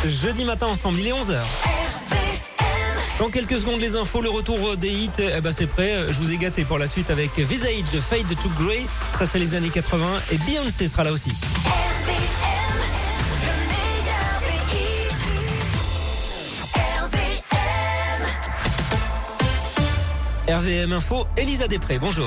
Jeudi matin ensemble, il est 11h. Dans quelques secondes, les infos, le retour des hits, c'est prêt. Je vous ai gâté pour la suite avec Visage, Fade to Grey. Ça, c'est les années 80. Et Beyoncé sera là aussi. RVM Info, Elisa Després, bonjour.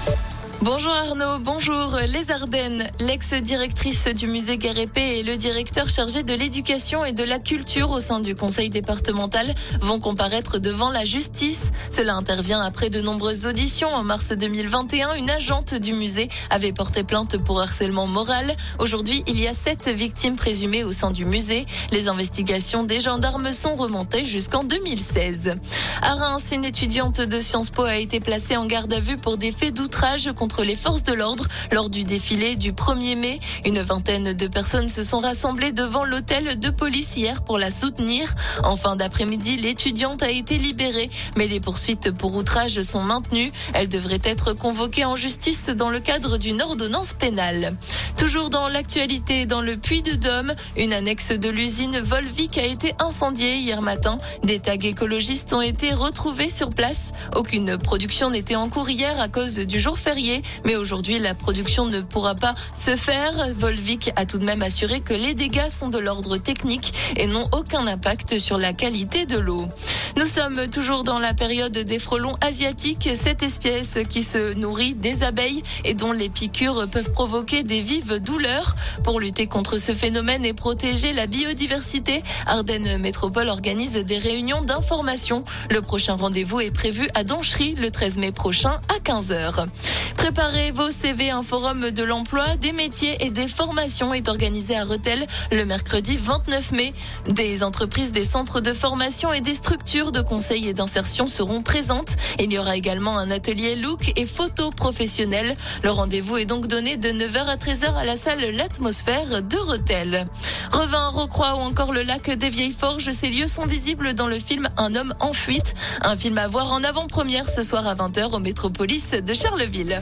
Bonjour Arnaud, bonjour. Les Ardennes, l'ex-directrice du musée Guerépé et le directeur chargé de l'éducation et de la culture au sein du conseil départemental vont comparaître devant la justice. Cela intervient après de nombreuses auditions. En mars 2021, une agente du musée avait porté plainte pour harcèlement moral. Aujourd'hui, il y a 7 victimes présumées au sein du musée. Les investigations des gendarmes sont remontées jusqu'en 2016. À Reims, une étudiante de Sciences Po a été placée en garde à vue pour des faits d'outrage contre les forces de l'ordre lors du défilé du 1er mai. Une vingtaine de personnes se sont rassemblées devant l'hôtel de police hier pour la soutenir. En fin d'après-midi, l'étudiante a été libérée, mais les poursuites pour outrage sont maintenues. Elle devrait être convoquée en justice dans le cadre d'une ordonnance pénale. Toujours dans l'actualité, dans le Puy-de-Dôme, une annexe de l'usine Volvic a été incendiée hier matin. Des tags écologistes ont été retrouvés sur place. Aucune production n'était en cours hier à cause du jour férié. Mais aujourd'hui, la production ne pourra pas se faire. Volvic a tout de même assuré que les dégâts sont de l'ordre technique et n'ont aucun impact sur la qualité de l'eau. Nous sommes toujours dans la période des frelons asiatiques, cette espèce qui se nourrit des abeilles et dont les piqûres peuvent provoquer des vives douleurs. Pour lutter contre ce phénomène et protéger la biodiversité, Ardennes Métropole organise des réunions d'information. Le prochain rendez-vous est prévu à Donchery le 13 mai prochain à 15h. Préparez vos CV, un forum de l'emploi, des métiers et des formations est organisé à Rethel le mercredi 29 mai. Des entreprises, des centres de formation et des structures de conseil et d'insertion seront présentes. Il y aura également un atelier look et photo professionnelle. Le rendez-vous est donc donné de 9h à 13h à la salle L'Atmosphère de Rethel. Revin, Rocroi ou encore le lac des Vieilles Forges, ces lieux sont visibles dans le film Un homme en fuite. Un film à voir en avant-première ce soir à 20h au Métropolis de Charleville.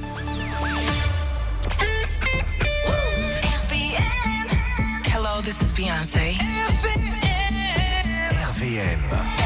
Hello, this is Beyoncé. RVM.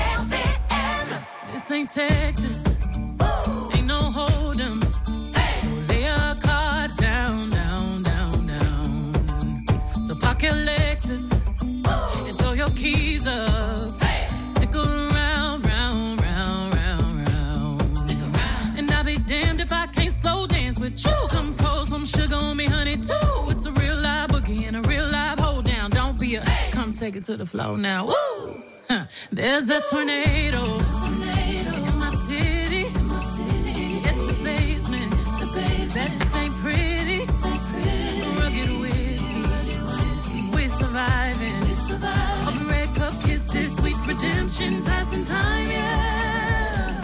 This ain't Texas. Ain't no hold 'em. So lay your cards down, down, down, down. So park your Lexus and throw your keys up. Stick around, round, round, round, round. Stick around. And I'll be damned if I can't slow dance with you. Come pour some sugar on me, honey, too. It's a real live boogie and a real live hold down. Don't be a come take it to the floor now. Woo! Huh. There's a tornado. In my city. It's the basement. That ain't pretty. Rugged whiskey. We're surviving. All the red cup kisses, sweet redemption, passing time, yeah.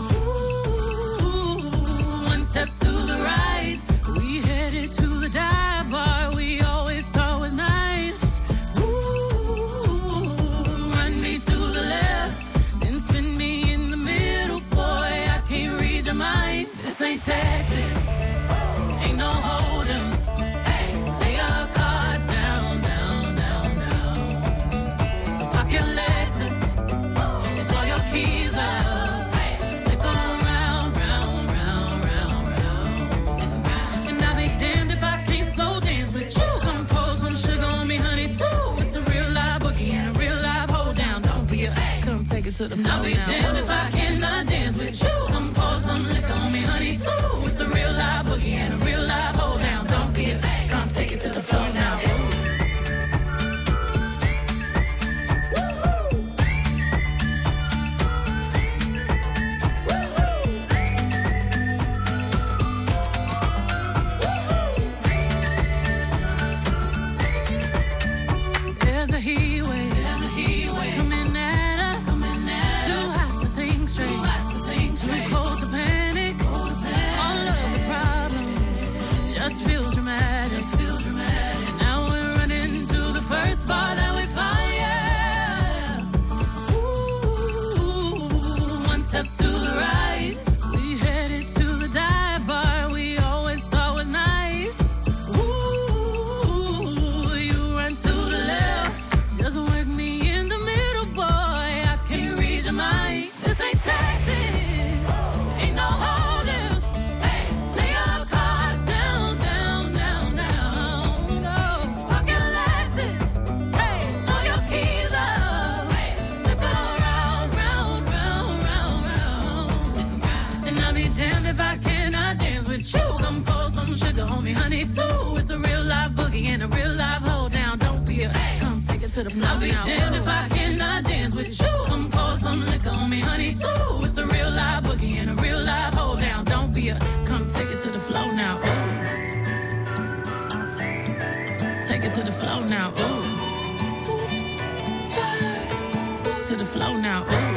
Ooh, one step to the right, we headed to the dive bar we always thought was nice. Ooh, run me to the left, then spin me in the middle, boy, I can't read your mind. This ain't Texas, ain't no hold 'em. So lay your cards down, down, down, down. So park your Lexus and throw your keys up. Stick around, round, round, round, round. And I'll be damned if I can't slow dance with you. Come pour some sugar on me, honey, too. It's a real live boogie and a real live hold down. Don't be a come take it to the floor. And I'll be damned if I cannot dance with you. Come pour some liquor on me, honey, too. It's a real live boogie and a real live hold down. Don't be a come take it to the floor now. There's a heat wave coming at us. Too hot to think straight, too cold to panic. All of the problems just feel dramatic. Now me, honey, too. It's a real live boogie and a real live hold down. Don't be a come take it to the floor. I'll be damned if I cannot dance with you. Come pour some liquor on me, honey, too. It's a real live boogie and a real live hold down. Don't be a come take it to the floor now. Ooh. Take it to the floor now. Ooh. Oops, spurs. To the floor now. Ooh.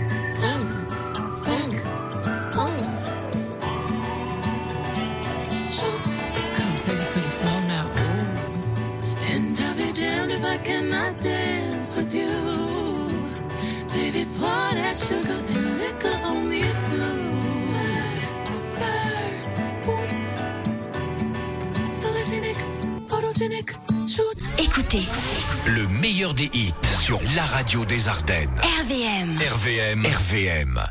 Take it to the floor now, ooh. And I'll be damned if I cannot dance with you. Baby, pour that sugar and liquor on me too. Spurs, boots, sologenic, photogenic, shoot. Écoutez, le meilleur des hits sur la radio des Ardennes. RVM. RVM. RVM.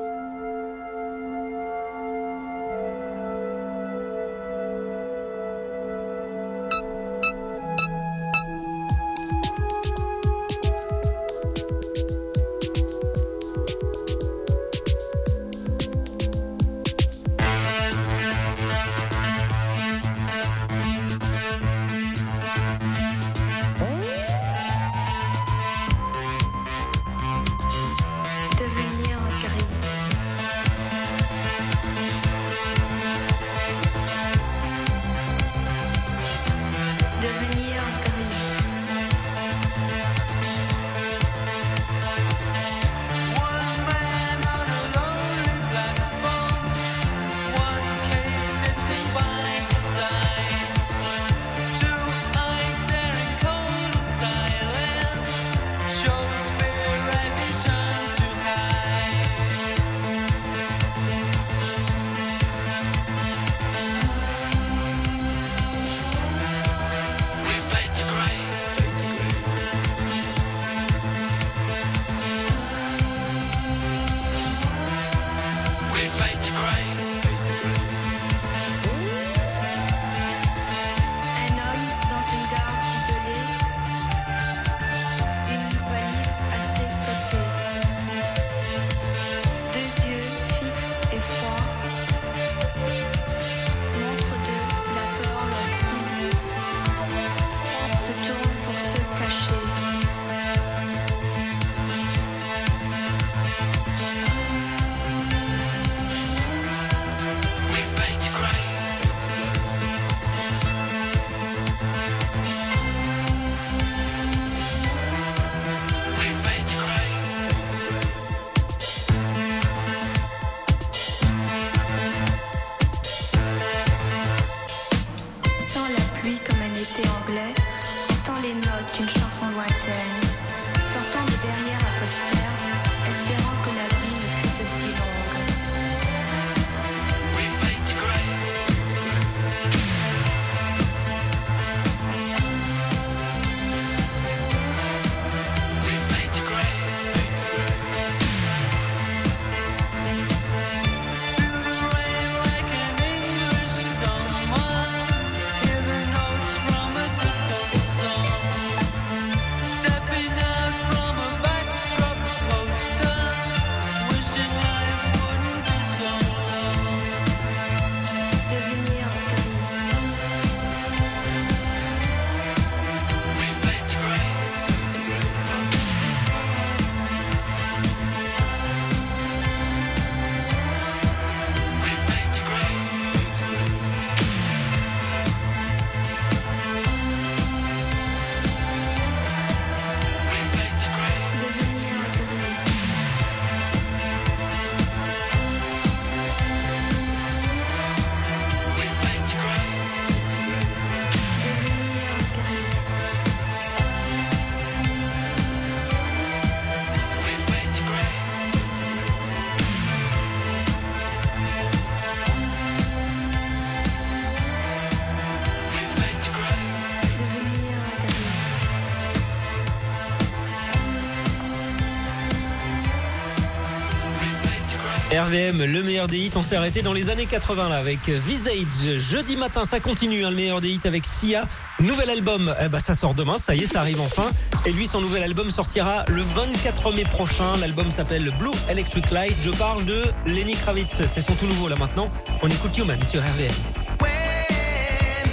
RVM, le meilleur des hits, on s'est arrêté dans les années 80 là avec Visage. Jeudi matin, ça continue, le meilleur des hits avec Sia. Nouvel album, ça sort demain, ça y est, ça arrive enfin. Et lui, son nouvel album sortira le 24 mai prochain. L'album s'appelle Blue Electric Light. Je parle de Lenny Kravitz, c'est son tout nouveau là maintenant. On écoute Human sur RVM.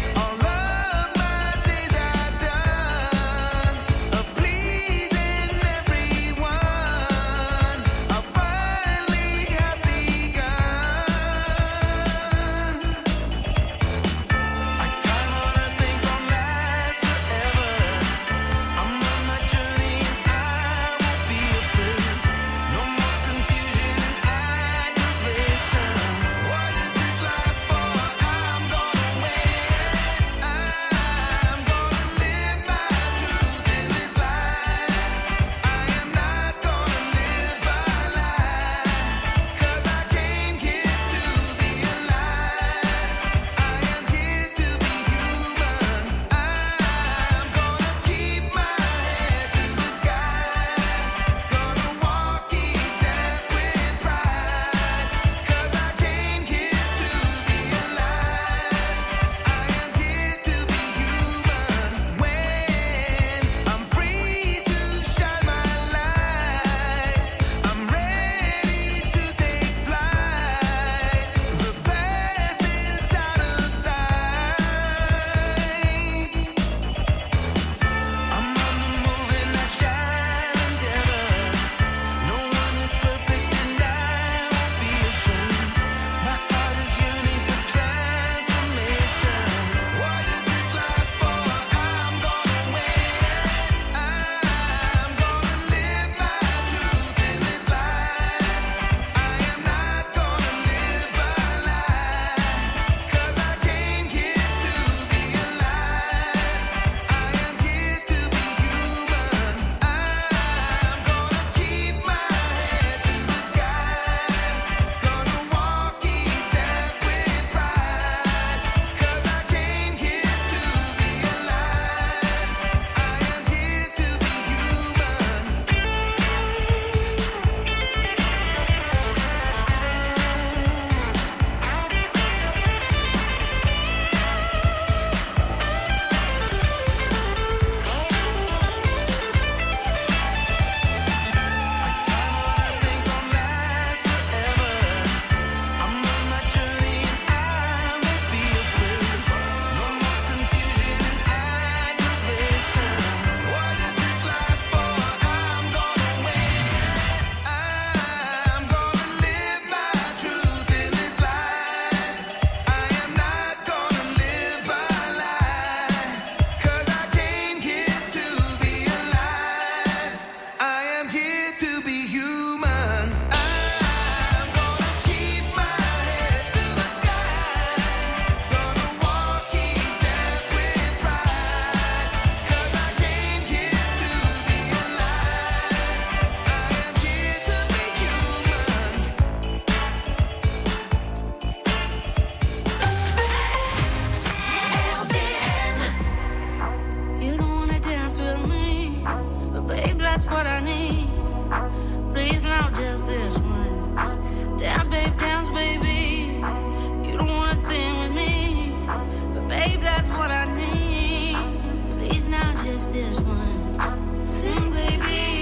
that's what I need. Please now, just this once. Dance, baby. You don't wanna sing with me, but babe, that's what I need. Please now, just this once. Sing, baby.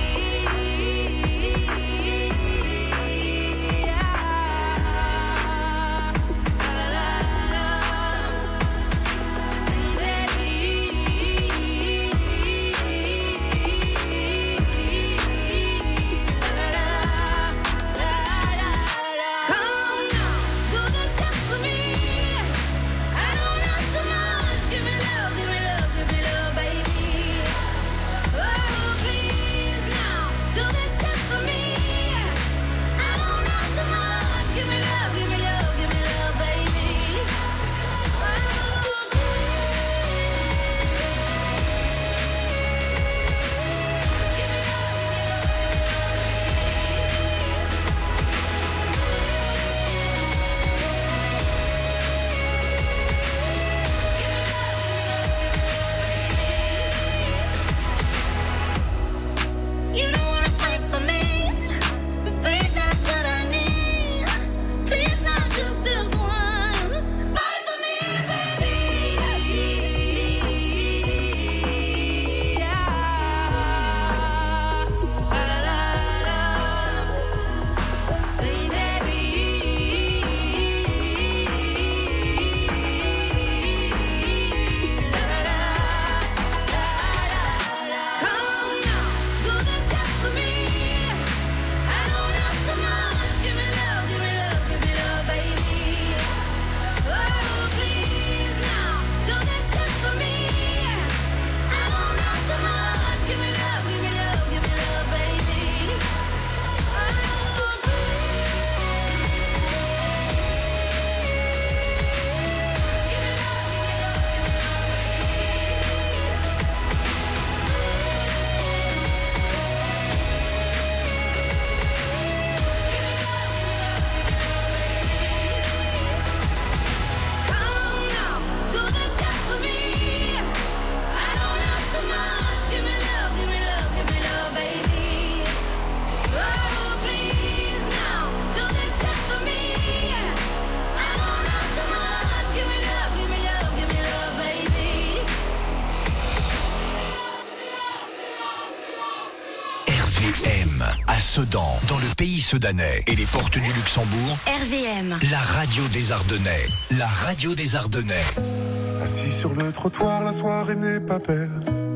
À Sedan, dans le pays sedanais et les portes du Luxembourg, RVM, la radio des Ardennais, la radio des Ardennais. Assis sur le trottoir, la soirée n'est pas belle.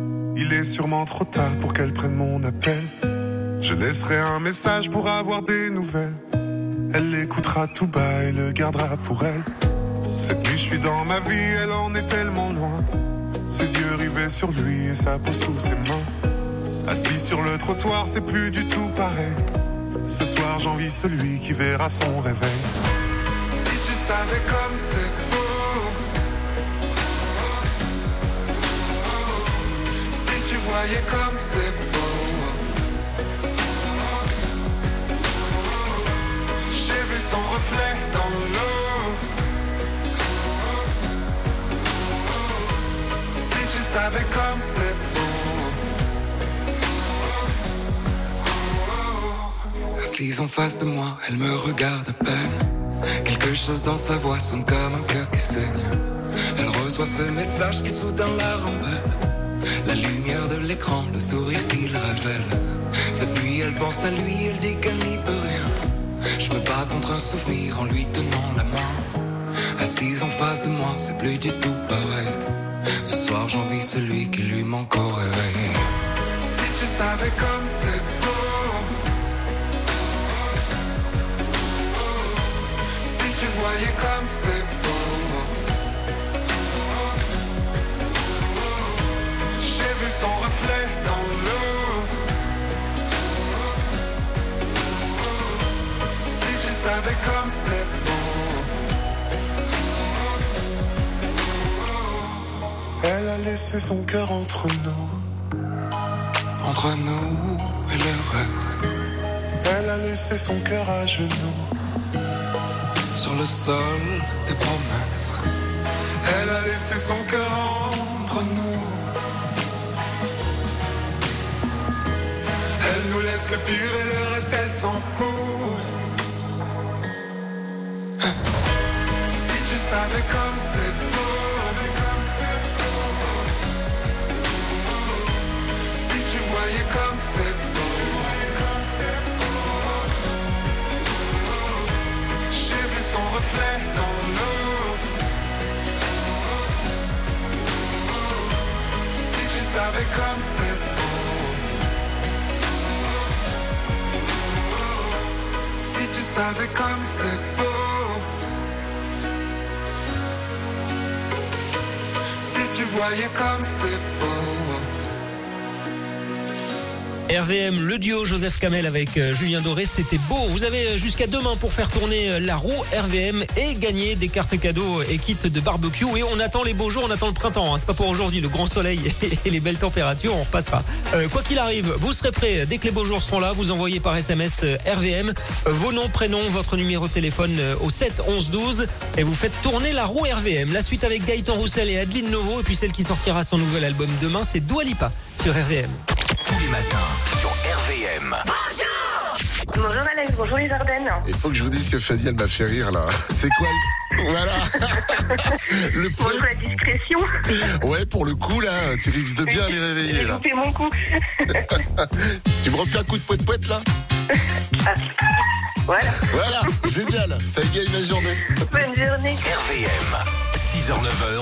Il est sûrement trop tard pour qu'elle prenne mon appel. Je laisserai un message pour avoir des nouvelles. Elle l'écoutera tout bas et le gardera pour elle. Cette nuit je suis dans ma vie, elle en est tellement loin. Ses yeux rivés sur lui et sa peau sous ses mains. Assis sur le trottoir, c'est plus du tout pareil. Ce soir, j'envie celui qui verra son réveil. Si tu savais comme c'est beau, si tu voyais comme c'est beau, j'ai vu son reflet dans l'eau. Si tu savais comme c'est beau. Assise en face de moi, elle me regarde à peine. Quelque chose dans sa voix sonne comme un cœur qui saigne. Elle reçoit ce message qui soudain la rembelle. La lumière de l'écran, le sourire qu'il révèle. Cette nuit elle pense à lui, elle dit qu'elle n'y peut rien. Je me bats contre un souvenir en lui tenant la main. Assise en face de moi, c'est plus du tout pareil. Ce soir j'envie celui qui lui manque au réveil. Si tu savais comme c'est beau, tu voyais comme c'est beau. J'ai vu son reflet dans l'eau. Si tu savais comme c'est beau. Elle a laissé son cœur entre nous et le reste. Elle a laissé son cœur à genoux sur le sol des promesses. Elle a laissé son cœur entre nous laisse le pire et le reste elle s'en fout. Si tu savais comme c'est beau. Si tu voyais comme c'est beau. J'ai vu son reflet dans l'eau. Si tu savais comme c'est beau. Si tu savais comme c'est beau. Si tu voyais comme c'est beau. RVM, le duo Joseph Kamel avec Julien Doré, c'était beau. Vous avez jusqu'à demain pour faire tourner la roue RVM et gagner des cartes cadeaux et kits de barbecue. Et on attend les beaux jours, on attend le printemps. C'est pas pour aujourd'hui, le grand soleil et les belles températures, on repassera. Quoi qu'il arrive, vous serez prêts dès que les beaux jours seront là. Vous envoyez par SMS RVM vos noms, prénoms, votre numéro de téléphone au 7 11 12 et vous faites tourner la roue RVM. La suite avec Gaëtan Roussel et Adeline Novo, et puis celle qui sortira son nouvel album demain, c'est Dua Lipa sur RVM. Tous les matins sur RVM. Bonjour Alex, bonjour les Ardennes. Il faut que je vous dise que Fanny, elle m'a fait rire là. C'est quoi Voilà. Le Bonjour la discrétion. Ouais, pour le coup là, tu risques de bien les réveiller J'ai là. loupé mon coup. Tu me refais un coup de poète là? Voilà. Voilà, génial, ça égaye ma journée. Bonne journée. RVM, 6h-9h.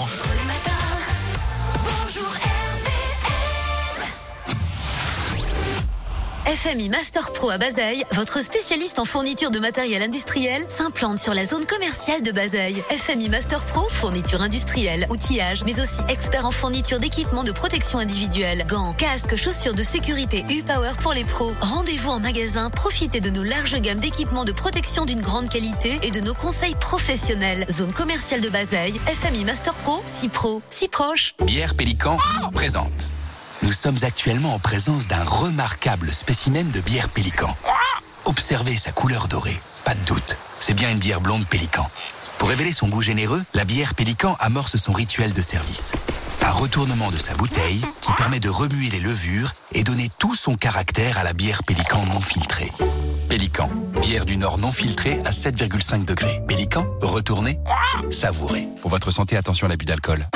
FMI Master Pro à Bazeilles, votre spécialiste en fourniture de matériel industriel, s'implante sur la zone commerciale de Bazeilles. FMI Master Pro, fourniture industrielle, outillage, mais aussi expert en fourniture d'équipements de protection individuelle, gants, casques, chaussures de sécurité U-Power pour les pros. Rendez-vous en magasin, profitez de nos larges gammes d'équipements de protection d'une grande qualité et de nos conseils professionnels. Zone commerciale de Bazeilles, FMI Master Pro, si pro, si proche. Bière Pélican présente. Nous sommes actuellement en présence d'un remarquable spécimen de bière Pélican. Observez sa couleur dorée, pas de doute, c'est bien une bière blonde Pélican. Pour révéler son goût généreux, la bière Pélican amorce son rituel de service. Un retournement de sa bouteille qui permet de remuer les levures et donner tout son caractère à la bière Pélican non filtrée. Pélican, bière du Nord non filtrée à 7,5 degrés. Pélican, retournez, savourez. Pour votre santé, attention à l'abus d'alcool.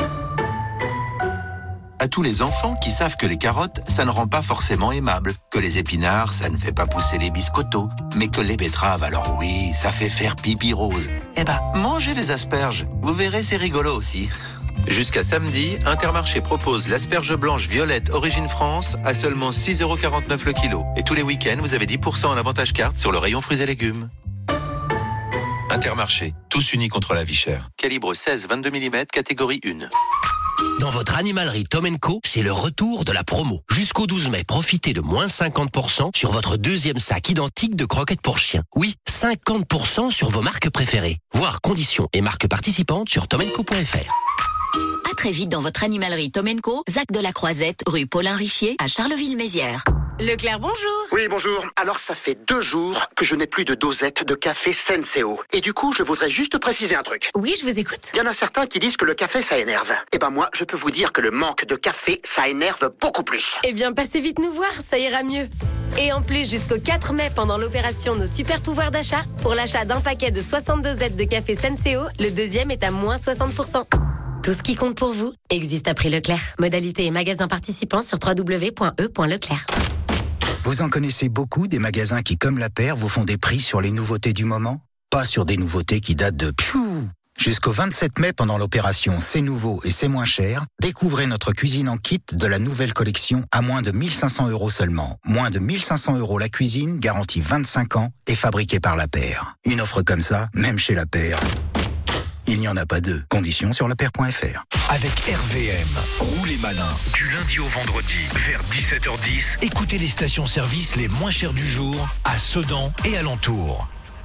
À tous les enfants qui savent que les carottes, ça ne rend pas forcément aimable, que les épinards, ça ne fait pas pousser les biscottos, mais que les betteraves, alors oui, ça fait faire pipi rose. Eh ben, mangez les asperges, vous verrez, c'est rigolo aussi. Jusqu'à samedi, Intermarché propose l'asperge blanche violette Origine France à seulement 6,49€ le kilo. Et tous les week-ends, vous avez 10% en avantage carte sur le rayon fruits et légumes. Intermarché, tous unis contre la vie chère. Calibre 16-22 mm, catégorie 1. Dans votre animalerie Tom & Co, c'est le retour de la promo. Jusqu'au 12 mai, profitez de moins 50% sur votre deuxième sac identique de croquettes pour chiens. Oui, 50% sur vos marques préférées. Voir conditions et marques participantes sur tomandco.fr. À très vite dans votre animalerie Tom & Co, Zac de la Croisette, rue Paulin Richier à Charleville-Mézières. Leclerc, bonjour. Oui, bonjour. Alors, ça fait 2 jours que je n'ai plus de dosette de café Senseo. Et du coup, je voudrais juste préciser un truc. Oui, je vous écoute. Il y en a certains qui disent que le café, ça énerve. Eh ben moi, je peux vous dire que le manque de café, ça énerve beaucoup plus. Eh bien, passez vite nous voir, ça ira mieux. Et en plus, jusqu'au 4 mai, pendant l'opération Nos Super Pouvoirs d'achat, pour l'achat d'un paquet de 60 dosettes de café Senseo, le deuxième est à moins 60%. Tout ce qui compte pour vous existe à prix Leclerc. Modalité et magasins participants sur www.e.leclerc. Vous en connaissez beaucoup des magasins qui, comme La Paire, vous font des prix sur les nouveautés du moment? Pas sur des nouveautés qui datent de Jusqu'au 27 mai, pendant l'opération C'est nouveau et c'est moins cher, découvrez notre cuisine en kit de la nouvelle collection à moins de 1 500 € seulement. Moins de 1 500 € la cuisine, garantie 25 ans et fabriquée par La Paire. Une offre comme ça, même chez La Paire, il n'y en a pas deux. Conditions sur lapaire.fr. Avec RVM, roulez malin. Du lundi au vendredi, vers 17h10, écoutez les stations-service les moins chères du jour à Sedan et alentours.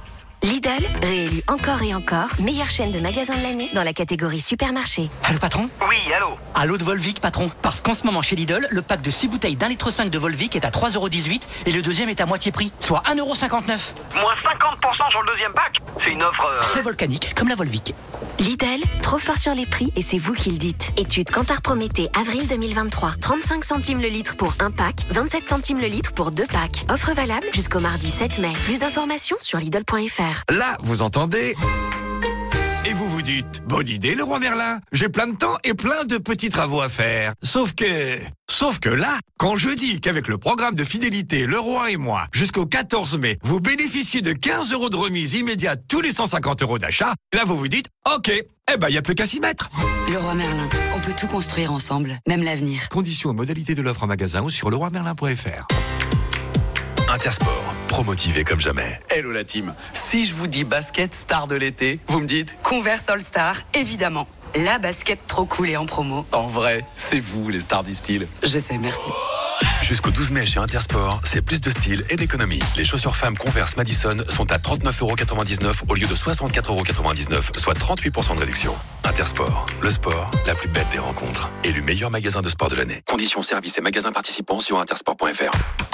Lidl, réélu encore et encore, meilleure chaîne de magasins de l'année dans la catégorie supermarché. Allô patron ? Oui, allô. Allô de Volvic patron. Parce qu'en ce moment chez Lidl, le pack de 6 bouteilles d'1,5 litre de Volvic est à 3,18€ et le deuxième est à moitié prix, soit 1,59€. Moins 50% sur le deuxième pack. C'est une offre... Très volcanique, comme la Volvic. Lidl, trop fort sur les prix et c'est vous qui le dites. Étude Kantar Prométhée, avril 2023. 35 centimes le litre pour un pack, 27 centimes le litre pour 2 packs. Offre valable jusqu'au mardi 7 mai. Plus d'informations sur Lidl.fr. Là, vous entendez ? Et vous vous dites, bonne idée Leroy Merlin, j'ai plein de temps et plein de petits travaux à faire. Sauf que là, quand je dis qu'avec le programme de fidélité Leroy et moi, jusqu'au 14 mai, vous bénéficiez de 15 € de remise immédiate tous les 150 € d'achat, là vous vous dites, ok, eh ben y a plus qu'à s'y mettre. Leroy Merlin, on peut tout construire ensemble, même l'avenir. Conditions et modalités de l'offre en magasin ou sur leroymerlin.fr. Intersport, promotivé comme jamais. Hello la team. Si je vous dis basket star de l'été, vous me dites Converse All Star, évidemment. La basket trop cool et en promo. En vrai, c'est vous les stars du style. Je sais, merci. Jusqu'au 12 mai chez Intersport, c'est plus de style et d'économie. Les chaussures femmes Converse Madison sont à 39,99€ au lieu de 64,99€, soit 38% de réduction. Intersport, le sport, la plus belle des rencontres. Élu meilleur magasin de sport de l'année. Conditions, services et magasins participants sur intersport.fr.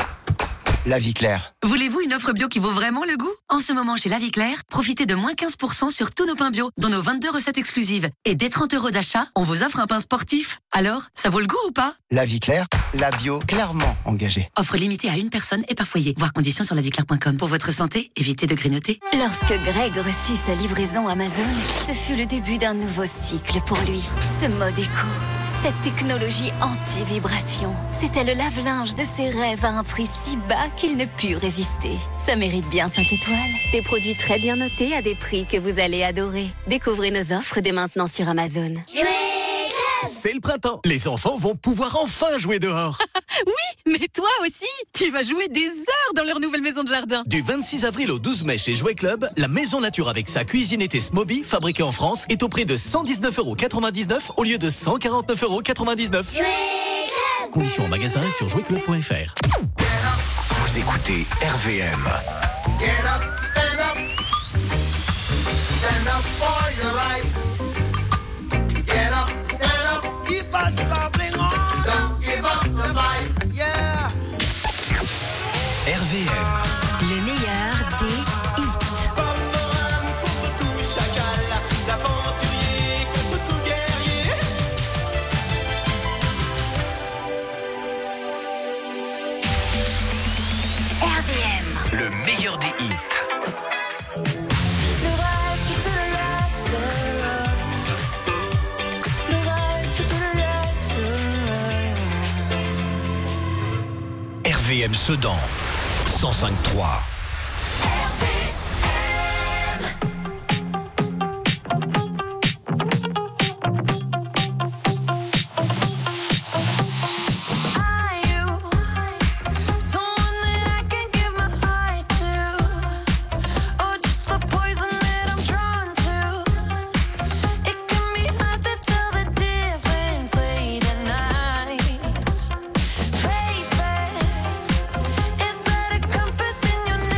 La Vie Claire. Voulez-vous une offre bio qui vaut vraiment le goût ? En ce moment, chez La Vie Claire, profitez de moins 15% sur tous nos pains bio, dont nos 22 recettes exclusives. Et dès 30 € d'achat, on vous offre un pain sportif. Alors, ça vaut le goût ou pas ? La Vie Claire, la bio clairement engagée. Offre limitée à une personne et par foyer. Voir conditions sur laviclaire.com. Pour votre santé, évitez de grignoter. Lorsque Greg reçut sa livraison Amazon, ce fut le début d'un nouveau cycle pour lui. Ce mode éco, cette technologie anti-vibration, c'était le lave-linge de ses rêves à un prix si bas qu'il ne put résister. Ça mérite bien 5 étoiles. Des produits très bien notés à des prix que vous allez adorer. Découvrez nos offres dès maintenant sur Amazon. C'est le printemps. Les enfants vont pouvoir enfin jouer dehors. Oui, mais toi aussi, tu vas jouer des heures dans leur nouvelle maison de jardin. Du 26 avril au 12 mai chez Jouet Club, la maison nature avec sa cuisinette Smoby, fabriquée en France, est au prix de 119,99€ au lieu de 149,99€. Conditions en magasin et sur jouetclub.fr. Vous écoutez RVM. Get up, stand up. Stand up for your right. Get up, stand up. Keep us bubbling on. Don't give up the fight. Yeah. RVM. Le meilleur des hits. RVM. Le meilleur des hits. RVM Sedan 105.3. Is that a compass in your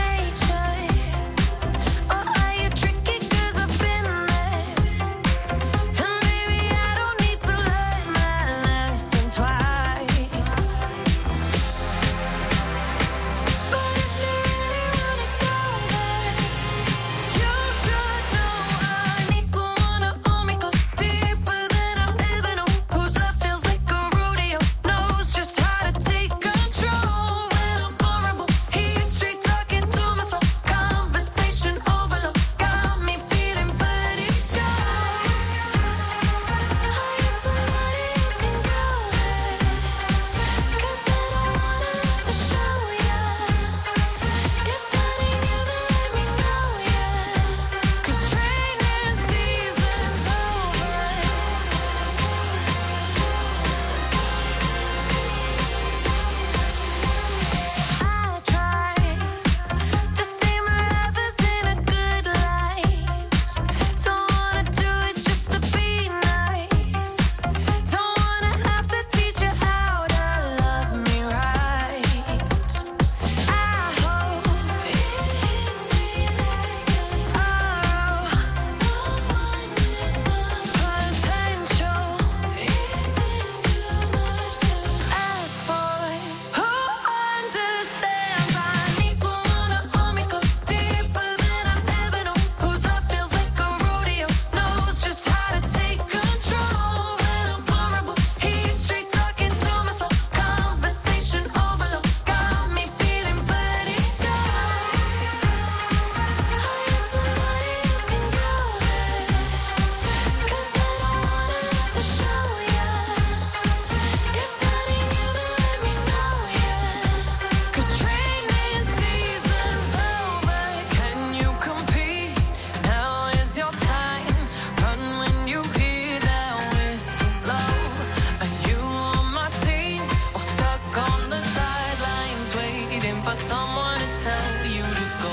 for someone to tell you to go.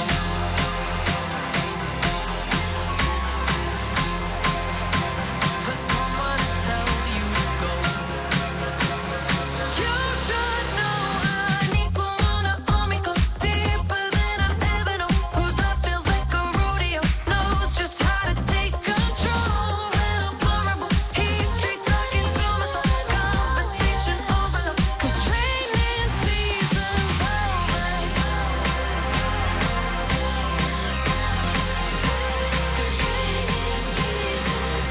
For someone to tell you to go. You should know I need someone to hold me close, deeper than I've ever known. Whose love feels like a rodeo, knows just how to take control. When I'm vulnerable, he's straight talking to my soul. Conversation overload, 'cause training season's over. 'Cause training season's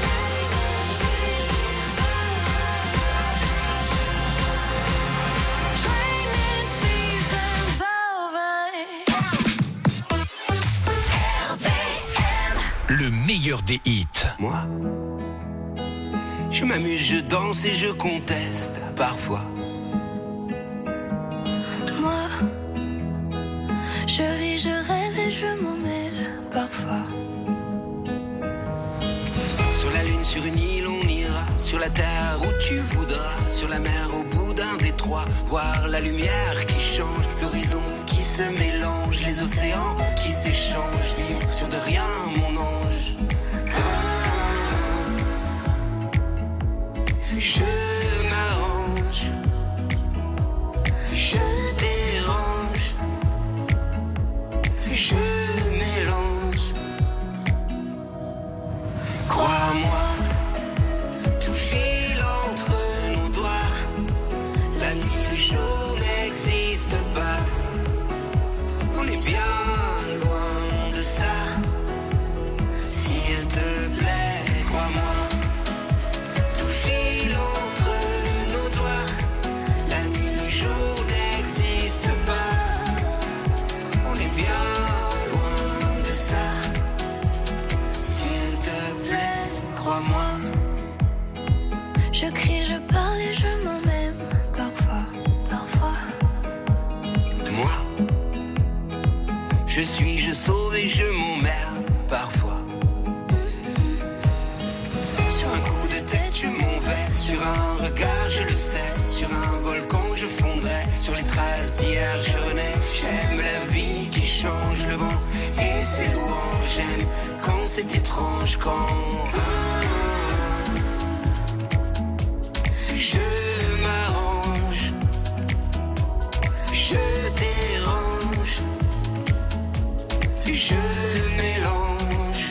Le meilleur des hits. Moi, je m'amuse, je danse et je conteste parfois. Moi, je ris, je rêve et je m'en mêle parfois. Sur la lune, sur une île, on ira. Sur la terre où tu voudras. Sur la mer, au bout d'un détroit. Voir la lumière qui change. L'horizon qui se mélange. Les océans qui s'échangent. Vivre sur de rien, mon ange. Je m'arrange. Je dérange. Je mélange. Crois-moi, tout file entre nos doigts. La nuit, le jour n'existe pas. On est bien loin de ça. S'il te plaît, crois-moi. Tout file entre nos doigts. La nuit, le jour n'existe pas. On est bien loin de ça. S'il te plaît, crois-moi. Je crie, je parle et je m'en même parfois. Moi, je suis, je sauve et je m'emmerde parfois. Sur un coup de tête, je m'en vais. Sur un regard, je le sais. Sur un volcan, je fondrai. Sur les traces d'hier, je renais. J'aime la vie qui change le vent et ses louanges. J'aime quand c'est étrange, quand je m'arrange. Je dérange. Je mélange.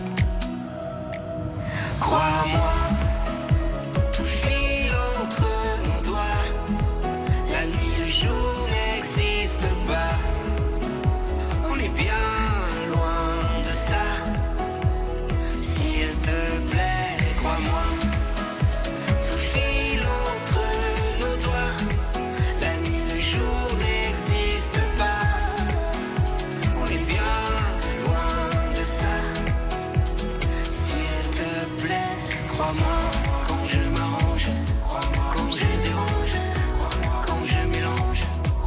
Crois-moi, tout file entre nos doigts. La nuit, le jour n'existe pas. On est bien loin de ça. S'il te plaît, crois-moi. Tout file entre nos doigts. La nuit, le jour n'existe pas. On est bien loin de ça. S'il te plaît, crois-moi. Quand je m'arrange, quand je dérange, quand je mélange.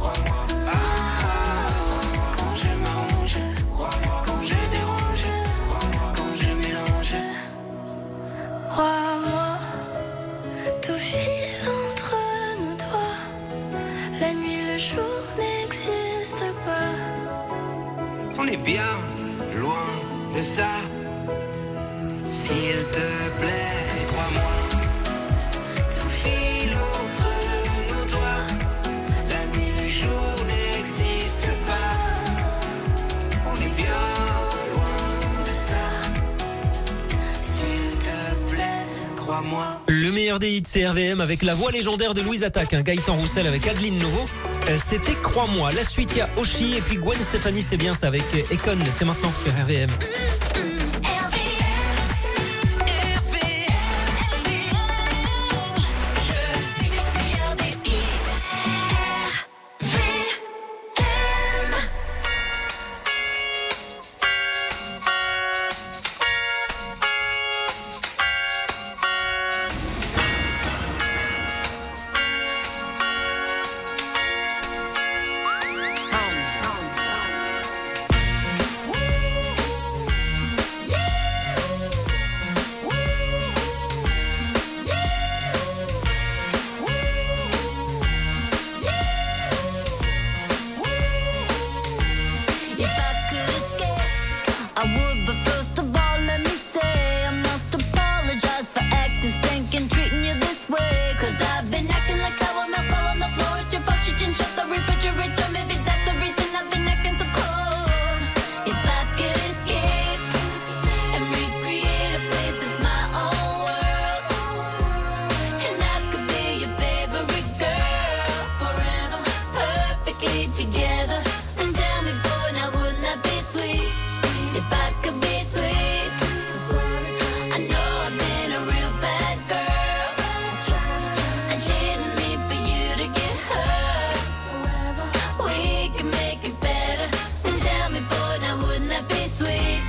Quand je m'arrange, quand je dérange, quand je mélange. Crois-moi, tout file entre nos doigts. La nuit, le jour n'existe pas. On est bien loin de ça. S'il te plaît, crois-moi. Tout file entre nos doigts. La nuit, le jour n'existe pas. On est bien loin de ça. S'il te plaît, crois-moi. Le meilleur des hits, c'est RVM avec la voix légendaire de Louise Attaque, Gaëtan Roussel avec Adeline Novo. C'était Crois-moi. La suite, il y a Oshi et puis Gwen Stefani, c'était bien ça avec Econ. C'est maintenant sur RVM. perfectly together. And tell me, boy, now wouldn't that be sweet? If I could be sweet. I know I've been a real bad girl. I didn't mean for you to get hurt. We can make it better. And tell me, boy, now wouldn't that be sweet?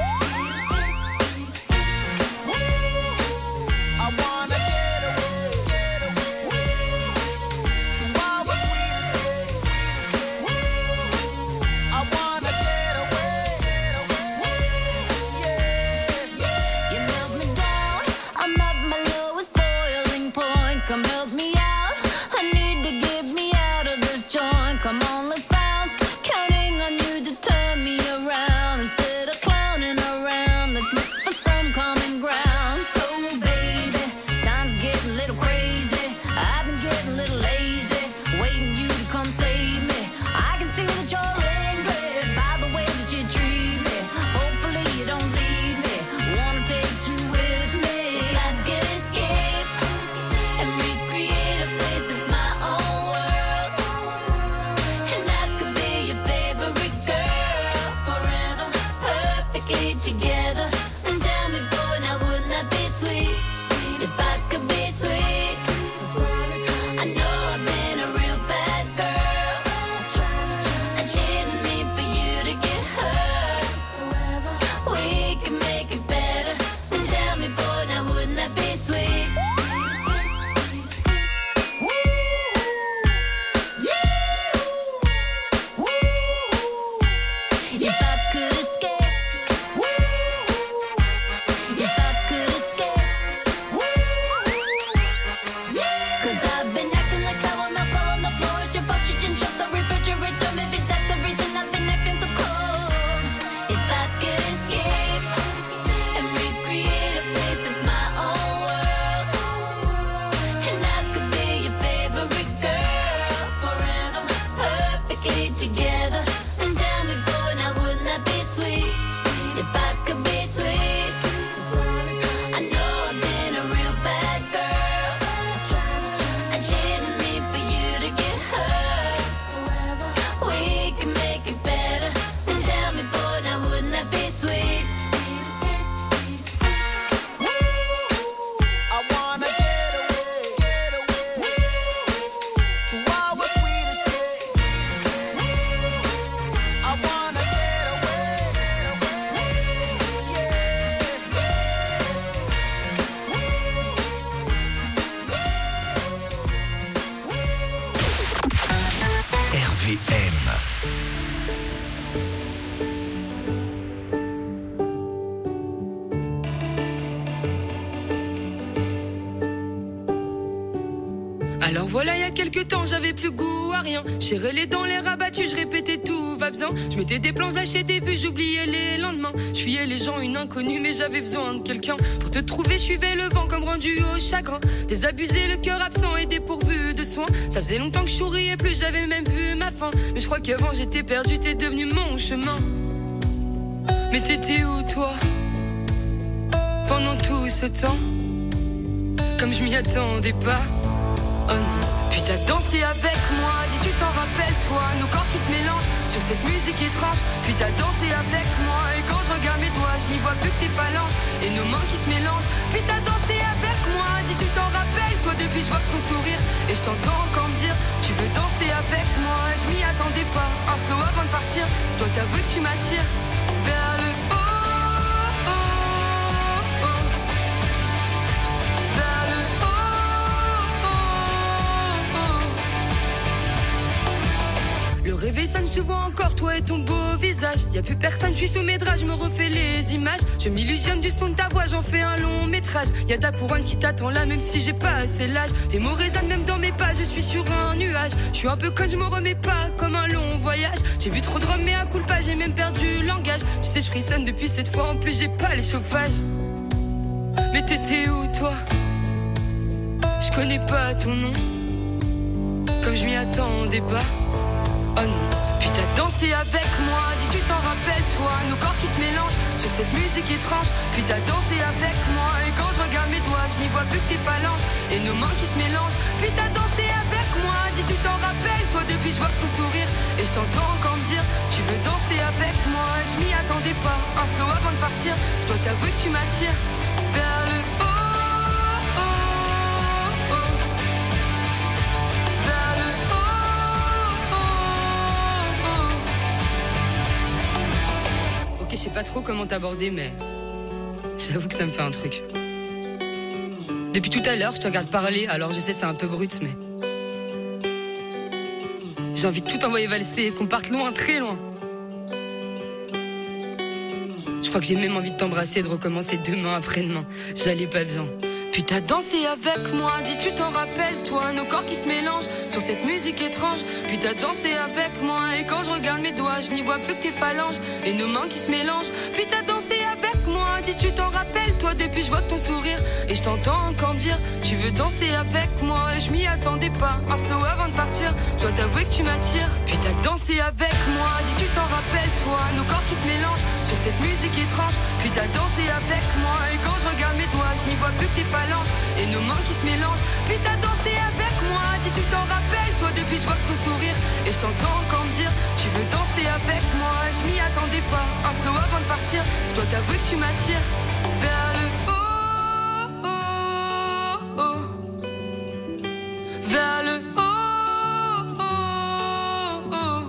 Alors voilà, il y a quelques temps, j'avais plus goût à rien. Serrais les dents, les rabattus, je répétais tout va bien. Je mettais des plans, lâchais des vues, j'oubliais les lendemains. Je fuyais les gens, une inconnue, mais j'avais besoin de quelqu'un. Pour te trouver, je suivais le vent comme rendu au chagrin. Désabusé, le cœur absent et dépourvu de soins. Ça faisait longtemps que je souriais plus, j'avais même vu ma fin. Mais je crois qu'avant j'étais perdu, t'es devenu mon chemin. Mais t'étais où toi pendant tout ce temps? Comme je m'y attendais pas. Oh non. Puis t'as dansé avec moi, dis tu t'en rappelles toi, nos corps qui se mélangent sur cette musique étrange. Puis t'as dansé avec moi, et quand je regarde mes doigts, je n'y vois plus que tes phalanges et nos mains qui se mélangent. Puis t'as dansé avec moi, dis tu t'en rappelles toi, depuis je vois ton sourire et je t'entends encore me dire tu veux danser avec moi. Je m'y attendais pas, un slow avant de partir, je dois t'avouer que tu m'attires vers le haut. Le réveil sonne, je te vois encore, toi et ton beau visage. Y'a plus personne, je suis sous mes draps, je me refais les images. Je m'illusionne du son de ta voix, j'en fais un long métrage. Y'a ta couronne qui t'attend là, même si j'ai pas assez l'âge. Tes mots résonnent même dans mes pas, je suis sur un nuage. Je suis un peu conne, je me remets pas comme un long voyage. J'ai bu trop de rhum, mais à coup de pas, j'ai même perdu le langage. Tu sais, je frissonne depuis cette fois, en plus j'ai pas les chauffages. Mais t'étais où toi? Je connais pas ton nom, comme je m'y attendais pas. Oh non. Puis t'as dansé avec moi, dis tu t'en rappelles toi, nos corps qui se mélangent sur cette musique étrange. Puis t'as dansé avec moi, et quand je regarde mes doigts, je n'y vois plus que tes phalanges et nos mains qui se mélangent. Puis t'as dansé avec moi, dis tu t'en rappelles toi, depuis je vois ton sourire Et je t'entends encore me dire, tu veux danser avec moi. Je m'y attendais pas, un slow avant de partir. Je dois t'avouer que tu m'attires vers le haut, oh, oh. Vers le haut, oh, oh. Ok, je sais pas trop comment t'aborder, mais j'avoue que ça me fait un truc. Depuis tout à l'heure, je te regarde parler, alors je sais c'est un peu brut, mais j'ai envie de tout envoyer valser, qu'on parte loin, très loin. Je crois que j'ai même envie de t'embrasser, de recommencer demain, après-demain. J'allais pas bien. Puis t'as dansé avec moi, dis tu t'en rappelles toi, nos corps qui se mélangent sur cette musique étrange. Puis t'as dansé avec moi, et quand je regarde mes doigts, je n'y vois plus que tes phalanges et nos mains qui se mélangent. Puis t'as dansé avec moi, dis tu t'en rappelles toi, depuis je vois ton sourire. Et je t'entends encore me dire, tu veux danser avec moi. Et je m'y attendais pas, un slow avant de partir. Je dois t'avouer que tu m'attires. Puis t'as dansé avec moi, dis tu t'en rappelles toi, nos corps qui se mélangent sur cette musique étrange. Puis t'as dansé avec moi, et quand je regarde mes doigts, je n'y vois plus que tes phalanges et nos mains qui se mélangent. Puis t'as dansé avec moi, dis tu t'en rappelles toi, depuis je vois ton sourire. Et je t'entends encore me dire, tu veux danser avec moi. Et je m'y attendais pas, un slow avant de partir. Je dois t'avouer que tu m'attires vers le haut, oh, oh. Vers le haut, oh, oh.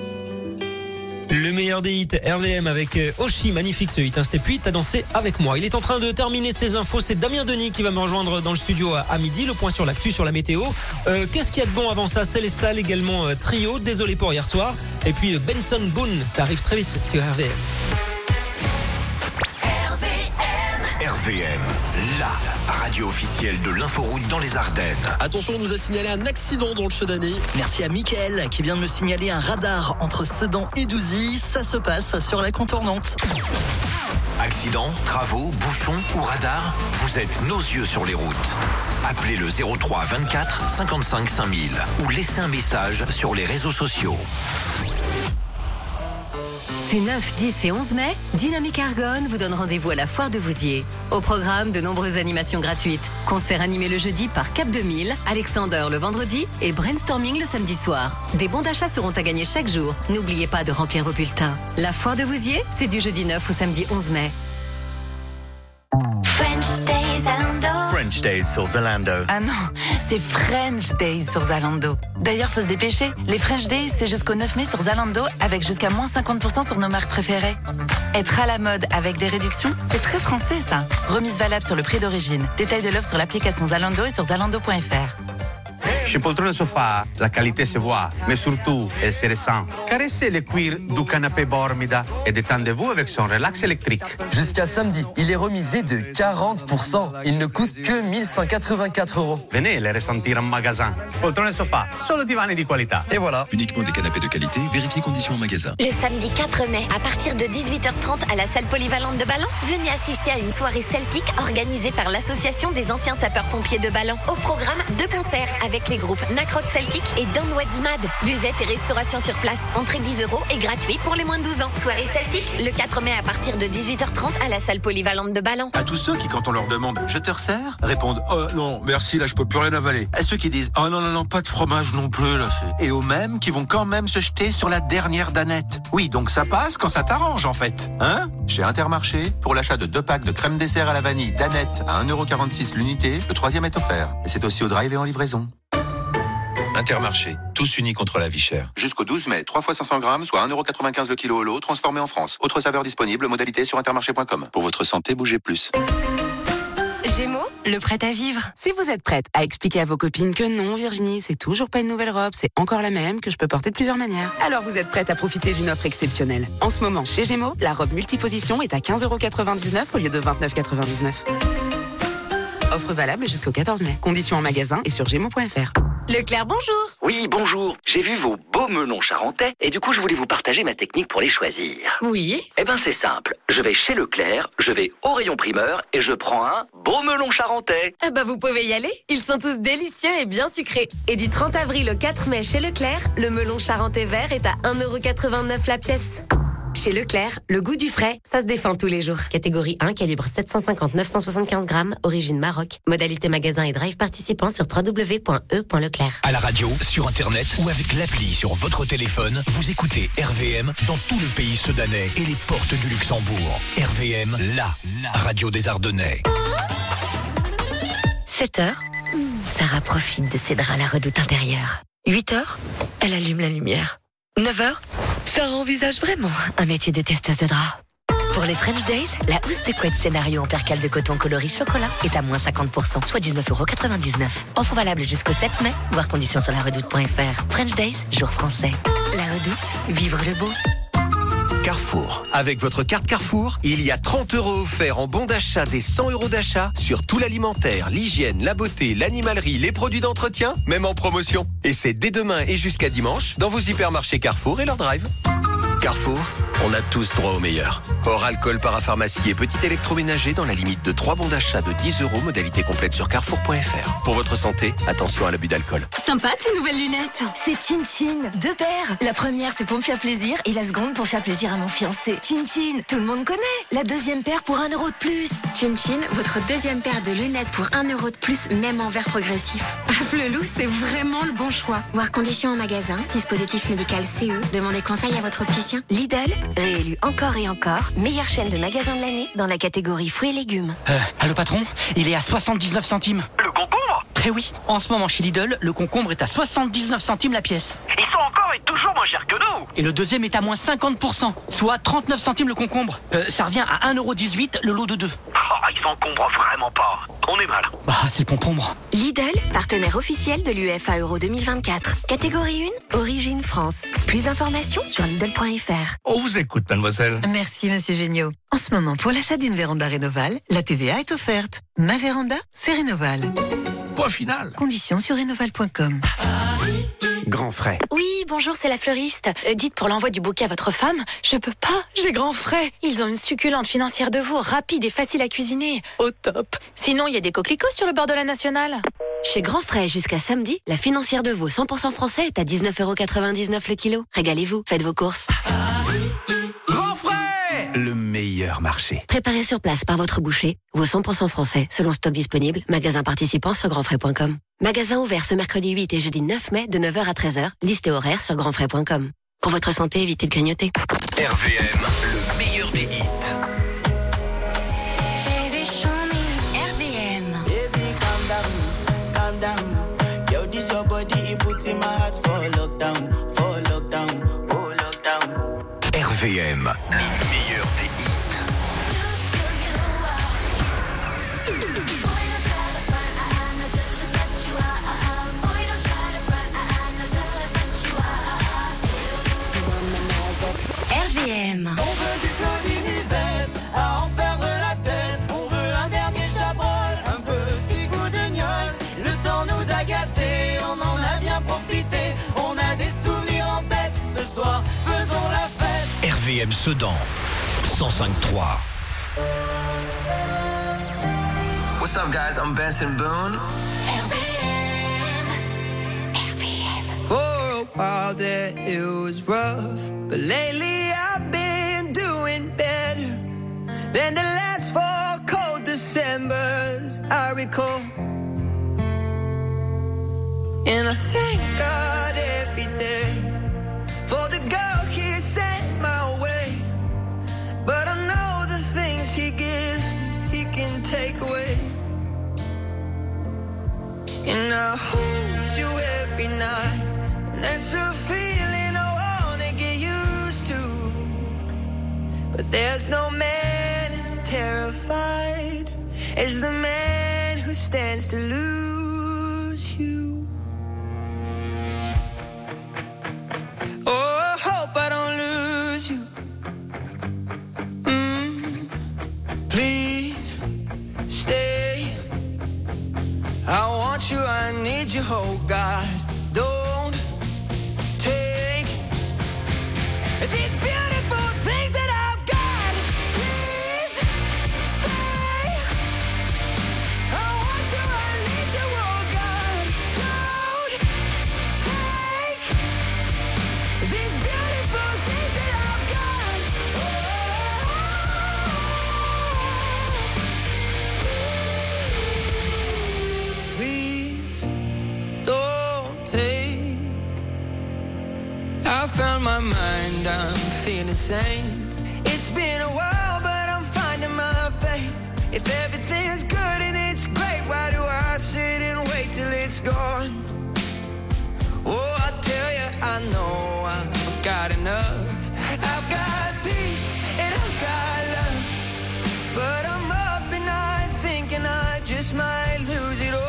Le meilleur des hits, RVM avec Oshi, magnifique ce hit. C'était Puis t'as dansé avec moi. Il est en train de terminer ses infos. C'est Damien Denis qui va me rejoindre dans le studio à midi. Le point sur l'actu, sur la météo. Qu'est-ce qu'il y a de bon avant ça? Célestal également, Trio. Désolé pour hier soir. Et puis Benson Boone. Ça arrive très vite sur RVM. RVM, la radio officielle de l'inforoute dans les Ardennes. Attention, on nous a signalé un accident dans le Sedanais. Merci à Mickaël qui vient de me signaler un radar entre Sedan et Douzy. Ça se passe sur la contournante. Accident, travaux, bouchons ou radar, vous êtes nos yeux sur les routes. Appelez le 03 24 55 5000 ou laissez un message sur les réseaux sociaux. Ces 9, 10 et 11 mai, Dynamique Argonne vous donne rendez-vous à la Foire de Vouziers. Au programme, de nombreuses animations gratuites. Concerts animés le jeudi par Cap 2000, Alexander le vendredi et Brainstorming le samedi soir. Des bons d'achat seront à gagner chaque jour. N'oubliez pas de remplir vos bulletins. La Foire de Vouziers, c'est du jeudi 9 au samedi 11 mai. French Days Zalando. French Days sur Zalando. Ah non, c'est French Days sur Zalando. D'ailleurs, faut se dépêcher. Les French Days, c'est jusqu'au 9 mai sur Zalando avec jusqu'à moins 50% sur nos marques préférées. Être à la mode avec des réductions, c'est très français ça. Remise valable sur le prix d'origine. Détail de l'offre sur l'application Zalando et sur zalando.fr. Chez Poltrone Sofa, la qualité se voit, mais surtout, elle se ressent. Caressez le cuir du canapé Bormida et détendez-vous avec son relax électrique. Jusqu'à samedi, il est remisé de 40%. Il ne coûte que 1184 €. Venez les ressentir en magasin. Poltrone Sofa, solo divani di qualità. Et voilà. Uniquement des canapés de qualité, vérifiez conditions en magasin. Le samedi 4 mai, à partir de 18h30 à la salle polyvalente de Ballon, venez assister à une soirée celtique organisée par l'association des anciens sapeurs-pompiers de Ballon. Au programme, 2 concerts avec les groupes Nacroc Celtic et Don Wedsmad. Buvette et restauration sur place. Entrée 10 € et gratuit pour les moins de 12 ans. Soirée celtique, le 4 mai à partir de 18h30 à la salle polyvalente de Ballon. À tous ceux qui, quand on leur demande « Je te resserre ?» répondent « Oh non, merci, là je peux plus rien avaler ». À ceux qui disent « Oh non, non, non, pas de fromage non plus, là c'est... » Et aux mêmes qui vont quand même se jeter sur la dernière danette. Oui, donc ça passe quand ça t'arrange en fait. Hein ? Chez Intermarché, pour l'achat de 2 packs de crème dessert à la vanille danette à 1,46 € l'unité, le 3e est offert. Et c'est aussi au drive et en livraison. Intermarché, tous unis contre la vie chère. Jusqu'au 12 mai, 3 fois 500 grammes, soit 1,95 € le kilo au lot, transformé en France. Autre saveur disponible, modalité sur intermarché.com. Pour votre santé, bougez plus. Gémeaux, le prêt à vivre. Si vous êtes prête à expliquer à vos copines que non, Virginie, c'est toujours pas une nouvelle robe, c'est encore la même, que je peux porter de plusieurs manières, alors vous êtes prête à profiter d'une offre exceptionnelle. En ce moment, chez Gémeaux, la robe multiposition est à 15,99 € au lieu de 29,99 €. Offre valable jusqu'au 14 mai. Conditions en magasin et sur gémeaux.fr. Leclerc, bonjour. Oui, bonjour. J'ai vu vos beaux melons charentais et du coup, je voulais vous partager ma technique pour les choisir. Oui. Eh ben, c'est simple. Je vais chez Leclerc, je vais au rayon primeur et je prends un beau melon charentais. Ah bah, vous pouvez y aller. Ils sont tous délicieux et bien sucrés. Et du 30 avril au 4 mai chez Leclerc, le melon charentais vert est à 1,89 € la pièce. Chez Leclerc, le goût du frais, ça se défend tous les jours. Catégorie 1, calibre 750-975 grammes, origine Maroc. Modalité magasin et drive participant sur www.e.leclerc. À la radio, sur Internet ou avec l'appli sur votre téléphone, vous écoutez RVM dans tout le pays sedanais et les portes du Luxembourg. RVM, la radio des Ardennais. 7h, Sarah profite de ses draps à la redoute intérieure. 8h, elle allume la lumière. 9h, Sarah envisage vraiment un métier de testeuse de draps. Pour les French Days, la housse de couette scénario en percale de coton coloris chocolat est à moins 50%, soit 19,99 €. Offre valable jusqu'au 7 mai, voir conditions sur laredoute.fr. French Days, jour français. La Redoute, vivre le beau. Carrefour. Avec votre carte Carrefour, il y a 30 € offerts en bon d'achat des 100 € d'achat sur tout l'alimentaire, l'hygiène, la beauté, l'animalerie, les produits d'entretien, même en promotion. Et c'est dès demain et jusqu'à dimanche dans vos hypermarchés Carrefour et leur drive. Carrefour, on a tous droit au meilleur. Hors alcool, parapharmacie et petit électroménager dans la limite de 3 bons d'achat de 10 €, modalité complète sur carrefour.fr. Pour votre santé, attention à l'abus d'alcool. Sympa tes nouvelles lunettes. C'est Chin Chin, 2 paires. La première, c'est pour me faire plaisir et la seconde pour faire plaisir à mon fiancé. Chin Chin, tout le monde connaît. La deuxième paire pour 1 € de plus. Chin Chin, votre deuxième paire de lunettes pour 1 € de plus, même en verre progressif. Ah, Flelou, c'est vraiment le bon choix. Voir conditions en magasin, dispositif médical CE. Demandez conseil à votre opticien. Lidl, réélu encore et encore, meilleure chaîne de magasins de l'année dans la catégorie fruits et légumes. Allô patron, il est à 79 centimes. Le concombre ? Eh oui, en ce moment chez Lidl, le concombre est à 79 centimes la pièce. Ils sont encore et toujours moins chers que nous. Et le deuxième est à moins 50%, soit 39 centimes le concombre. Ça revient à 1,18 € le lot de 2. Oh, ils s'encombrent vraiment pas. On est mal. Bah, c'est le concombre. Lidl, partenaire officiel de l'UEFA Euro 2024. Catégorie 1, origine France. Plus d'informations sur Lidl.fr. On vous écoute, mademoiselle. Merci, monsieur Géniaud. En ce moment, pour l'achat d'une véranda Rénoval, la TVA est offerte. Ma véranda, c'est Rénoval. Point final. Conditions sur rénoval.com. Grand frais. Oui, bonjour, c'est la fleuriste. Dites pour l'envoi du bouquet à votre femme, je peux pas, j'ai grand frais. Ils ont une succulente financière de veau, rapide et facile à cuisiner. Au top. Sinon, il y a des coquelicots sur le bord de la Nationale. Chez Grand Frais, jusqu'à samedi, la financière de veau 100% français est à 19,99 € le kilo. Régalez-vous, faites vos courses. Grand frais, le meilleur marché. Préparé sur place par votre boucher, veau 100% français, selon stock disponible, magasin participant sur grandfrais.com. Magasin ouvert ce mercredi 8 et jeudi 9 mai de 9h à 13h, liste et horaire sur grandfrais.com. Pour votre santé, évitez de grignoter. RVM, le meilleur des hits. Yo, this your body, it puts in my heart for lockdown, for lockdown, oh lockdown. RVM, le meilleur des hits. RVM. On veut du Claudie Musette, à en perdre la tête. On veut un dernier chabrol, un petit goût de gnôle. Le temps nous a gâtés, on en a bien profité. On a des souvenirs en tête, ce soir, faisons la fête. RVM Sedan, 105.3. What's up, guys? I'm Benson Boone. For a while there it was rough, but lately I've been doing better than the last 4 cold Decembers I recall. And I thank God every day for the girl He sent my way. But I know the things He gives me, He can take away. And I hold you every night, and that's a feeling I wanna get used to. But there's no man as terrified as the man who stands to lose you. Oh, I hope I don't lose you. Please stay. I want you, I need you, oh God. Don't take these beautiful things that I've got. Please stay. I want you, I need you. my mind, I'm feeling sane. It's been a while, but I'm finding my faith. If everything's good and it's great, why do I sit and wait till it's gone? Oh, I tell you, I know I've got enough. I've got peace and I've got love, but I'm up and I'm thinking I just might lose it all.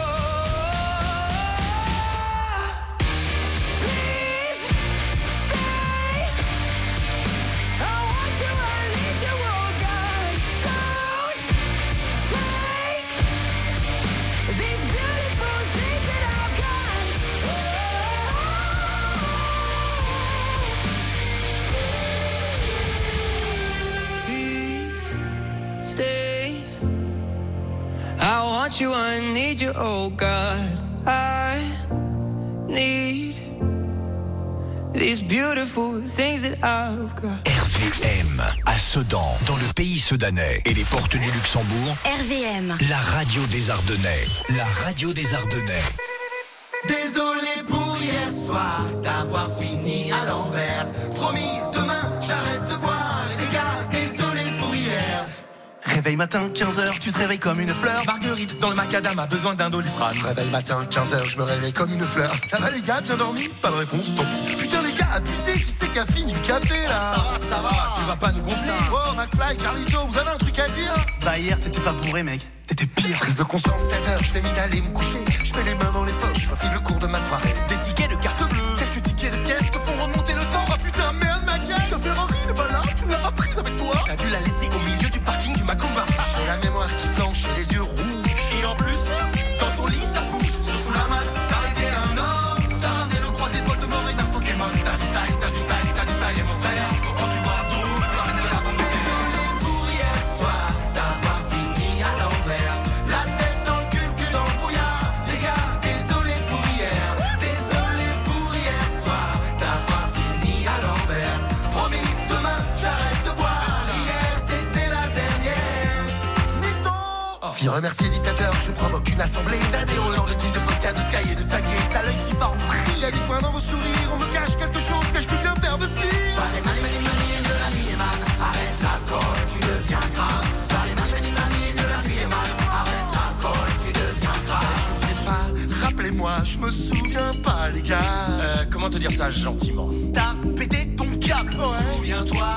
Please stay. I want you, I need you, oh God. Don't take these beautiful things that I've got. Please stay. I want you, I need you, oh God. I need these beautiful things that I've got. RVM, à Sedan, dans le pays sedanais et les portes du Luxembourg. RVM, la radio des Ardennais. La radio des Ardennais. Désolé pour hier soir d'avoir fini à l'envers. Promis, demain j'arrête de boire. Les gars, désolé pour hier. Réveil matin, 15h, tu te réveilles comme une fleur. Marguerite, dans le macadam, a besoin d'un Doliprane. Réveil matin, 15h, je me réveille comme une fleur. Ça va les gars, bien dormi? Pas de réponse, non. Putain les gars, abusez, qui c'est qui a fini le café là? Ça va, tu vas pas nous gonfler. Oh, McFly, Carlito, vous avez un truc à dire? Bah hier, t'étais pas bourré mec, t'étais pire. Prise de conscience, 16h, je fais mine aller me coucher. Je mets les mains dans les poches, je refile le cours de ma soirée. Des tickets de carte bleue, quelques tickets de caisse te font remonter le temps. Oh putain, merde ma caisse! Ta Ferrari n'est pas là, tu me l'as pas prise avec toi? T'as dû la laisser au milieu du parking du Macumba. J'ai la mémoire qui flanche et les yeux rouges. Et en plus, dans ton lit ça bouge. Sous la main, t'as été un homme. T'as ramené le croisé de Voldemort et d'un Pokémon. T'as du style, t'as du style, t'as du style et mon frère. Quand tu vois Abdou, tu ramènes de la bombe. Désolé pour hier soir d'avoir fini à l'envers. La tête dans le cul dans le brouillard. Les gars, désolé pour hier. Désolé pour hier soir d'avoir fini à l'envers. Promis, demain j'arrête de boire. Hier c'était la dernière. Fille remercier 17h, je provoque une assemblée. T'as des relents de jeans, de vodka, de sky et de saké. T'as l'œil qui part en vrille. Y'a des points dans vos sourires, on me cache quelque chose que je peux bien faire de pire. Mani, de la nuit est mal. Arrête l'alcool, tu deviens grave. Mani, de la nuit est mal. Arrête l'alcool, tu deviens grave. Je sais pas, rappelez-moi, je me souviens pas les gars. Comment te dire ça gentiment? T'as pété ton câble, souviens-toi.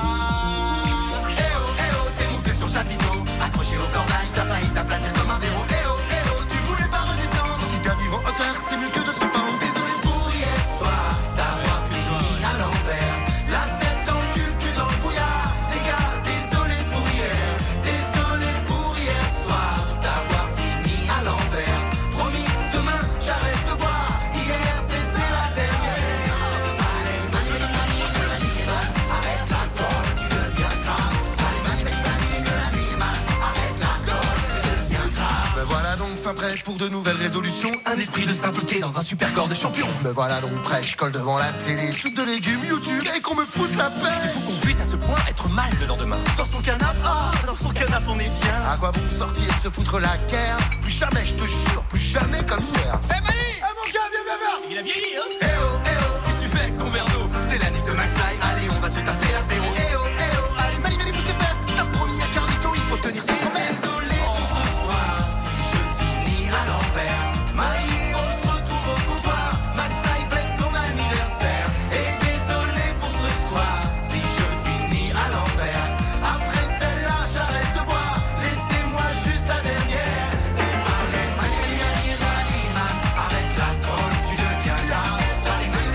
T'es monté sur le chapiteau, accroché au cordage, t'as failli t'aplatir comme un verrou. Tu voulais pas redescendre. Quitte à vivre en hauteur, c'est mieux que de se pendre. Désolé pour hier soir d'avoir fini à l'envers. La tête dans le cul dans le brouillard. Les gars, désolé pour hier. Désolé pour hier soir d'avoir fini à l'envers. Promis, demain j'arrête de boire. Hier c'était la dernière. Allez, mani, de la nuit est mal. Arrête l'alcool, tu deviens grave. Allez, mani, de la nuit est mal. Arrête l'alcool, tu deviens grave. Me voilà donc fin prêt pour de nouvelles résolutions. Un esprit de sainteté dans un super corps de champion. Me voilà donc prêt, je colle devant la télé. Soupe de légumes, YouTube et qu'on me foute la paix. C'est fou qu'on puisse à ce point être mal le lendemain. Dans son canapé, dans son canapé on est bien. À quoi bon sortir, se foutre la guerre? Plus jamais, je te jure, plus jamais comme hier. Mani! Mon gars, viens. Il a vieilli, hein? Qu'est-ce que tu fais avec ton verre d'eau? C'est la nif de McFly, allez on va se taper l'apéro. Allez, Mani, bouge tes fesses. T'as promis à Carlito, il faut tenir ses promesses. Désolé pour ce soir, si je finis à l'envers. Maï, on se retrouve au comptoir. McFly fête son anniversaire. Et désolé pour ce soir, si je finis à l'envers. Après celle-là, j'arrête de boire. Laissez-moi juste la dernière. Désolé, Mani, de la nuit, man. Arrête l'alcool, tu deviens grave. Allez, Mani,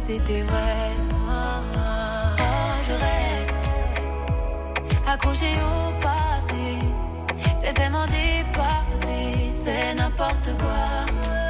c'était vrai. Je reste accroché au passé. C'est tellement dépassé, c'est n'importe quoi.